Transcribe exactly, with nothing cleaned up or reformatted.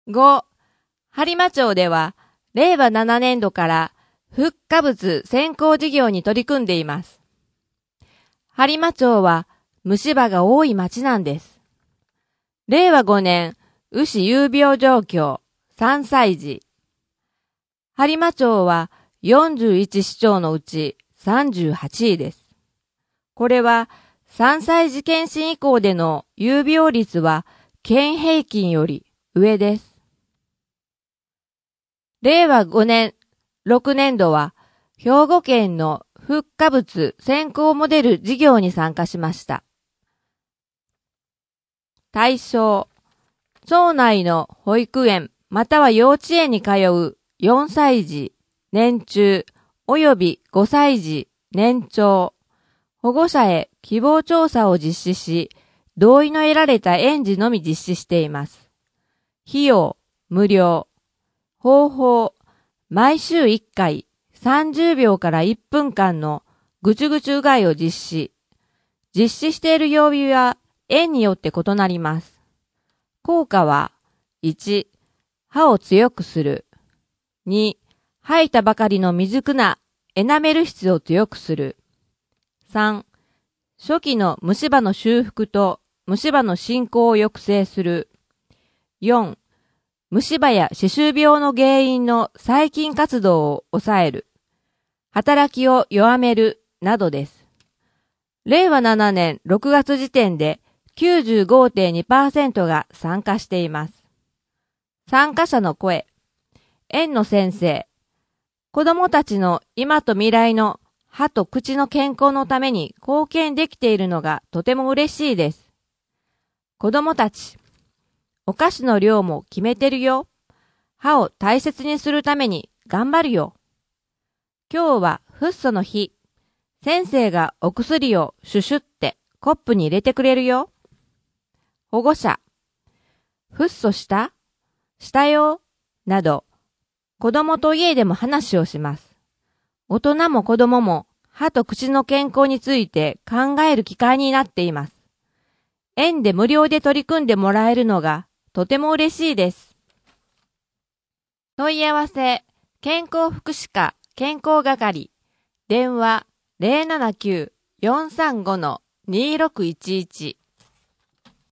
ご、播磨町では、れいわななねんどから復化物先行事業に取り組んでいます。播磨町は虫歯が多い町なんです。れいわごねん、牛有病状況、さんさい児。播磨町はよんじゅういち市町のうちさんじゅうはちいです。これはさんさい児検診以降での有病率は県平均より上です。れいわごねん、ろくねんどは兵庫県の復化物先行モデル事業に参加しました。対象、町内の保育園または幼稚園に通うよんさい児、年中及びごさい児、年長、保護者へ希望調査を実施し、同意の得られた園児のみ実施しています。費用、無料。方法、毎週いっかいさんじゅうびょうからいっぷんかんのぐちゅぐちゅうがいを実施。実施している曜日は園によって異なります。効果は、いち、歯を強くする。に、吐いたばかりの未熟なエナメル質を強くする。さん、初期の虫歯の修復と虫歯の進行を抑制する。よん、虫歯や歯周病の原因の細菌活動を抑える。働きを弱める、などです。れいわななねんろくがつ時点で きゅうじゅうごてんにパーセント が参加しています。参加者の声。園の先生。子供たちの今と未来の歯と口の健康のために貢献できているのがとても嬉しいです。子供たち。お菓子の量も決めてるよ。歯を大切にするために頑張るよ。今日はフッ素の日。先生がお薬をシュシュってコップに入れてくれるよ。保護者。フッ素した?したよ。など、子供と家でも話をします。大人も子供も歯と口の健康について考える機会になっています。園で無料で取り組んでもらえるのがとても嬉しいです。問い合わせ、健康福祉課健康係、電話 ゼロななきゅう よんさんご にろくいちいち